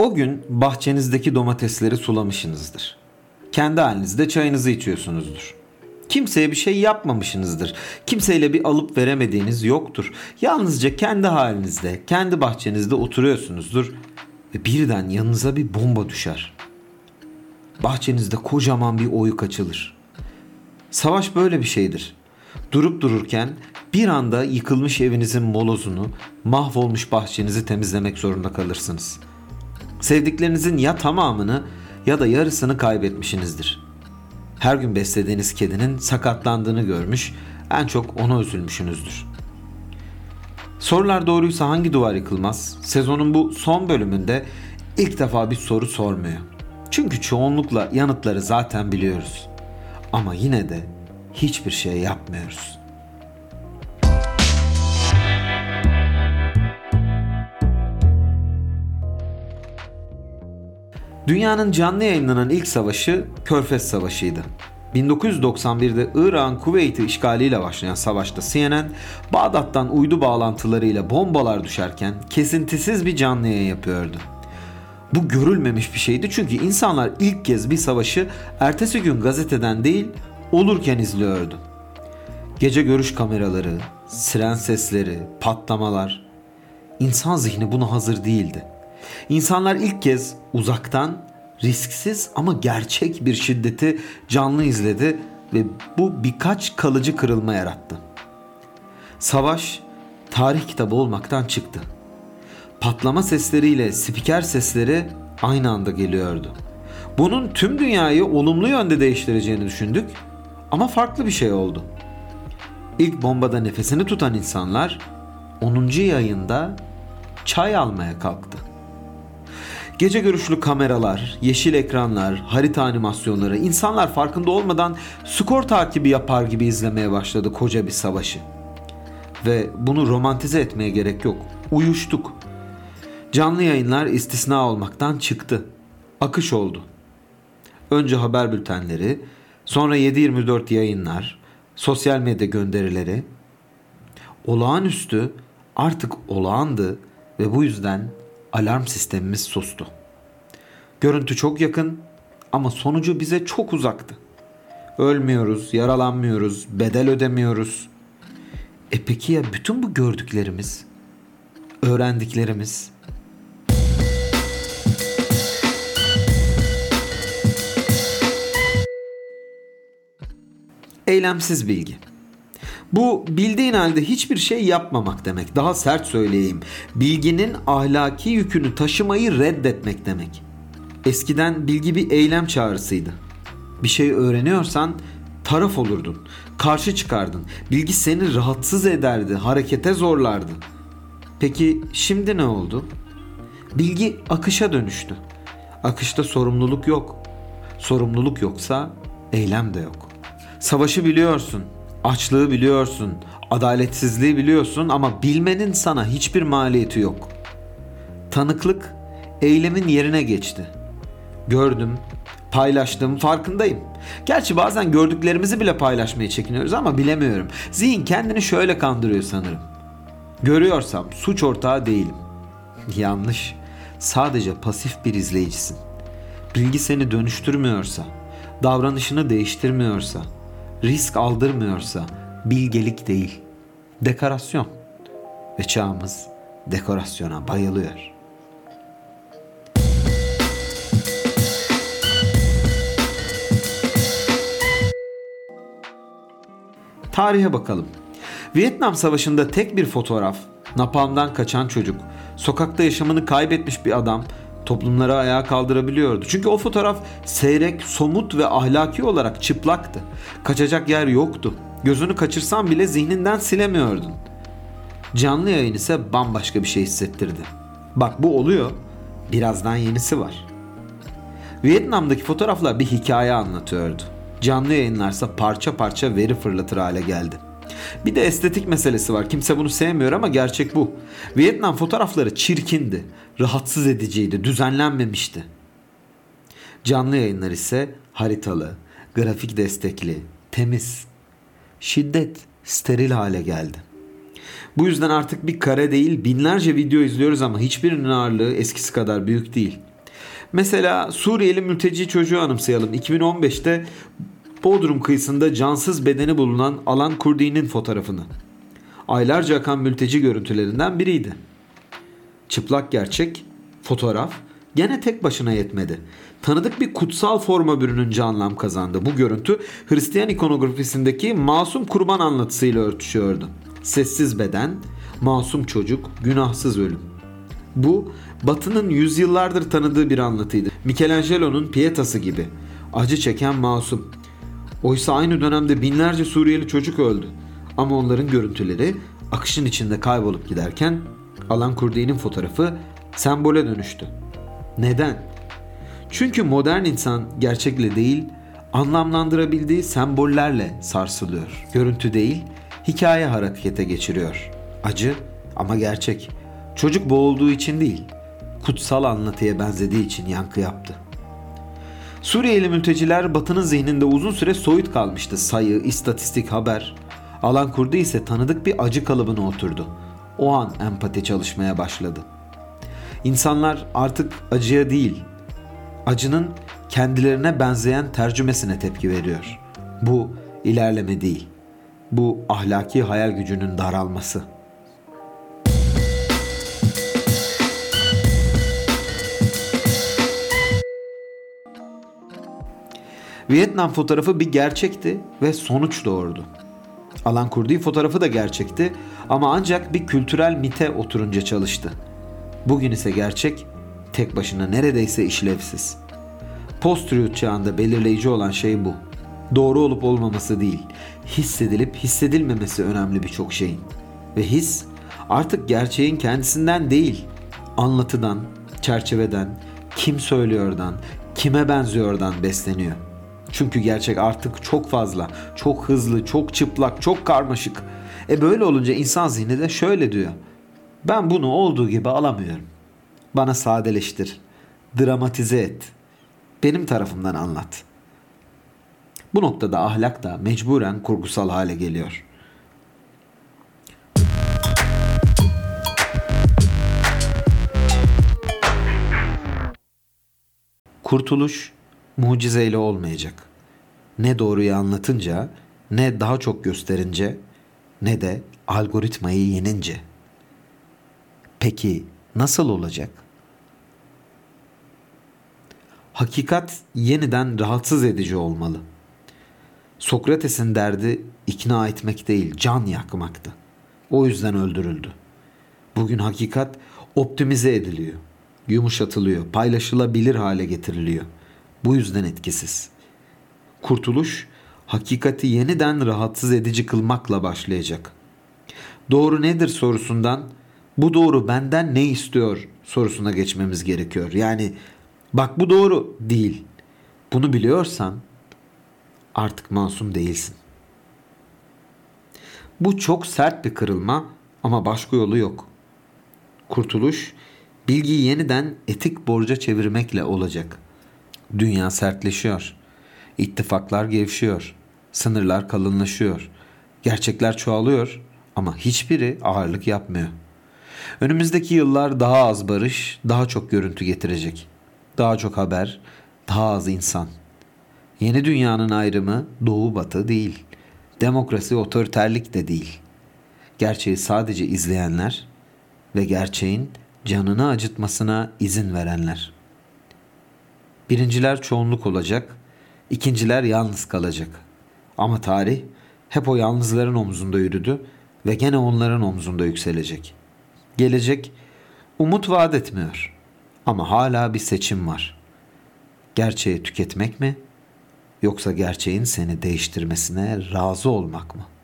O gün bahçenizdeki domatesleri sulamışsınızdır. Kendi halinizde çayınızı içiyorsunuzdur. Kimseye bir şey yapmamışsınızdır. Kimseyle bir alıp veremediğiniz yoktur. Yalnızca kendi halinizde, kendi bahçenizde oturuyorsunuzdur ve birden yanınıza bir bomba düşer. Bahçenizde kocaman bir oyuk açılır. Savaş böyle bir şeydir. Durup dururken bir anda yıkılmış evinizin molozunu, mahvolmuş bahçenizi temizlemek zorunda kalırsınız. Sevdiklerinizin ya tamamını ya da yarısını kaybetmişsinizdir. Her gün beslediğiniz kedinin sakatlandığını görmüş, en çok ona üzülmüşsünüzdür. Sorular doğruysa hangi duvar yıkılmaz? Sezonun bu son bölümünde ilk defa bir soru sormuyor. Çünkü çoğunlukla yanıtları zaten biliyoruz. Ama yine de hiçbir şey yapmıyoruz. Dünyanın canlı yayınlanan ilk savaşı Körfez Savaşı'ydı. 1991'de Irak'ın Kuveyt'i işgaliyle başlayan savaşta CNN, Bağdat'tan uydu bağlantılarıyla bombalar düşerken kesintisiz bir canlı yayın yapıyordu. Bu görülmemiş bir şeydi çünkü insanlar ilk kez bir savaşı ertesi gün gazeteden değil, olurken izliyordu. Gece görüş kameraları, siren sesleri, patlamalar. İnsan zihni buna hazır değildi. İnsanlar ilk kez uzaktan, risksiz ama gerçek bir şiddeti canlı izledi ve bu birkaç kalıcı kırılma yarattı. Savaş tarih kitabı olmaktan çıktı. Patlama sesleriyle spiker sesleri aynı anda geliyordu. Bunun tüm dünyayı olumlu yönde değiştireceğini düşündük ama farklı bir şey oldu. İlk bombada nefesini tutan insanlar 10. yayında çay almaya kalktı. Gece görüşlü kameralar, yeşil ekranlar, harita animasyonları, insanlar farkında olmadan skor takibi yapar gibi izlemeye başladı koca bir savaşı. Ve bunu romantize etmeye gerek yok. Uyuştuk. Canlı yayınlar istisna olmaktan çıktı. Akış oldu. Önce haber bültenleri, sonra 7/24 yayınlar, sosyal medya gönderileri. Olağanüstü artık olağandı ve bu yüzden alarm sistemimiz sustu. Görüntü çok yakın ama sonucu bize çok uzaktı. Ölmüyoruz, yaralanmıyoruz, bedel ödemiyoruz. Peki ya bütün bu gördüklerimiz, öğrendiklerimiz? Eylemsiz bilgi. Bu bildiğin halde hiçbir şey yapmamak demek. Daha sert söyleyeyim. Bilginin ahlaki yükünü taşımayı reddetmek demek. Eskiden bilgi bir eylem çağrısıydı. Bir şey öğreniyorsan taraf olurdun, karşı çıkardın. Bilgi seni rahatsız ederdi, harekete zorlardı. Peki şimdi ne oldu? Bilgi akışa dönüştü. Akışta sorumluluk yok. Sorumluluk yoksa eylem de yok. Savaşı biliyorsun, açlığı biliyorsun, adaletsizliği biliyorsun ama bilmenin sana hiçbir maliyeti yok. Tanıklık eylemin yerine geçti. Gördüm, paylaştım, farkındayım. Gerçi bazen gördüklerimizi bile paylaşmaya çekiniyoruz ama bilemiyorum. Zihin kendini şöyle kandırıyor sanırım. Görüyorsam suç ortağı değilim. Yanlış. Sadece pasif bir izleyicisin. Bilgi seni dönüştürmüyorsa, davranışını değiştirmiyorsa, risk aldırmıyorsa bilgelik değil, dekorasyon. Ve çağımız dekorasyona bayılıyor. Tarihe bakalım. Vietnam Savaşı'nda tek bir fotoğraf, napalmdan kaçan çocuk, sokakta yaşamını kaybetmiş bir adam toplumları ayağa kaldırabiliyordu. Çünkü o fotoğraf seyrek, somut ve ahlaki olarak çıplaktı. Kaçacak yer yoktu. Gözünü kaçırsan bile zihninden silemiyordun. Canlı yayın ise bambaşka bir şey hissettirdi. Bak bu oluyor, birazdan yenisi var. Vietnam'daki fotoğraflar bir hikaye anlatıyordu. Canlı yayınlarsa parça parça veri fırlatır hale geldi. Bir de estetik meselesi var. Kimse bunu sevmiyor ama gerçek bu. Vietnam fotoğrafları çirkindi, rahatsız ediciydi, düzenlenmemişti. Canlı yayınlar ise haritalı, grafik destekli, temiz. Şiddet, steril hale geldi. Bu yüzden artık bir kare değil binlerce video izliyoruz ama hiçbirinin ağırlığı eskisi kadar büyük değil. Mesela Suriyeli mülteci çocuğu anımsayalım. 2015'te Bodrum kıyısında cansız bedeni bulunan Alan Kurdi'nin fotoğrafını. Aylarca akan mülteci görüntülerinden biriydi. Çıplak gerçek, fotoğraf gene tek başına yetmedi. Tanıdık bir kutsal forma bürününce anlam kazandı. Bu görüntü Hristiyan ikonografisindeki masum kurban anlatısıyla örtüşüyordu. Sessiz beden, masum çocuk, günahsız ölüm. Bu Batı'nın yüzyıllardır tanıdığı bir anlatıydı. Michelangelo'nun Pieta'sı gibi. Acı çeken masum. Oysa aynı dönemde binlerce Suriyeli çocuk öldü. Ama onların görüntüleri akışın içinde kaybolup giderken Alan Kurdi'nin fotoğrafı sembole dönüştü. Neden? Çünkü modern insan gerçekle değil, anlamlandırabildiği sembollerle sarsılıyor. Görüntü değil, hikaye harekete geçiriyor. Acı ama gerçek. Çocuk boğulduğu için değil, kutsal anlatıya benzediği için yankı yaptı. Suriyeli mülteciler Batı'nın zihninde uzun süre soyut kalmıştı. Sayı, istatistik, haber. Alan Kurdi ise tanıdık bir acı kalıbına oturdu. O an empati çalışmaya başladı. İnsanlar artık acıya değil, acının kendilerine benzeyen tercümesine tepki veriyor. Bu ilerleme değil. Bu ahlaki hayal gücünün daralması. Vietnam fotoğrafı bir gerçekti ve sonuç doğurdu. Alan Kurdi fotoğrafı da gerçekti ama ancak bir kültürel mite oturunca çalıştı. Bugün ise gerçek tek başına neredeyse işlevsiz. Post-truth çağında belirleyici olan şey bu. Doğru olup olmaması değil, hissedilip hissedilmemesi önemli birçok şeyin. Ve his artık gerçeğin kendisinden değil, anlatıdan, çerçeveden, kim söylüyordan, kime benziyordan besleniyor. Çünkü gerçek artık çok fazla, çok hızlı, çok çıplak, çok karmaşık. Böyle olunca insan zihni de şöyle diyor. Ben bunu olduğu gibi alamıyorum. Bana sadeleştir, dramatize et. Benim tarafımdan anlat. Bu noktada ahlak da mecburen kurgusal hale geliyor. Kurtuluş mucizeyle olmayacak. Ne doğruyu anlatınca, ne daha çok gösterince, ne de algoritmayı yenince. Peki nasıl olacak? Hakikat yeniden rahatsız edici olmalı. Sokrates'in derdi ikna etmek değil, can yakmaktı. O yüzden öldürüldü. Bugün hakikat optimize ediliyor, yumuşatılıyor, paylaşılabilir hale getiriliyor. Bu yüzden etkisiz. Kurtuluş, hakikati yeniden rahatsız edici kılmakla başlayacak. Doğru nedir sorusundan, bu doğru benden ne istiyor sorusuna geçmemiz gerekiyor. Yani bak bu doğru değil. Bunu biliyorsan artık masum değilsin. Bu çok sert bir kırılma ama başka yolu yok. Kurtuluş, bilgiyi yeniden etik borca çevirmekle olacak. Dünya sertleşiyor. İttifaklar gevşiyor. Sınırlar kalınlaşıyor. Gerçekler çoğalıyor ama hiçbiri ağırlık yapmıyor. Önümüzdeki yıllar daha az barış, daha çok görüntü getirecek. Daha çok haber, daha az insan. Yeni dünyanın ayrımı doğu batı değil. Demokrasi otoriterlik de değil. Gerçeği sadece izleyenler ve gerçeğin canını acıtmasına izin verenler. Birinciler çoğunluk olacak, ikinciler yalnız kalacak. Ama tarih hep o yalnızların omzunda yürüdü ve gene onların omzunda yükselecek. Gelecek umut vaat etmiyor ama hala bir seçim var. Gerçeği tüketmek mi yoksa gerçeğin seni değiştirmesine razı olmak mı?